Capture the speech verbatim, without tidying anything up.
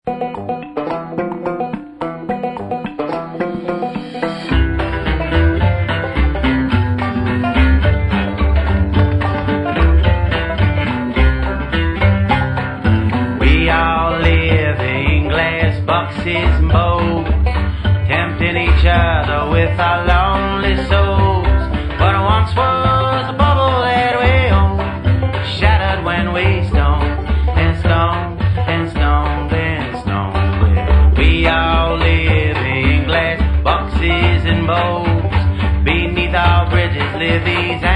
And bows, tempting each other with our lonely souls. But once was a bubble that we owned, shattered when we stoned and stoned and stoned and stoned. We all live in glass boxes and bowls. Beneath our bridges live these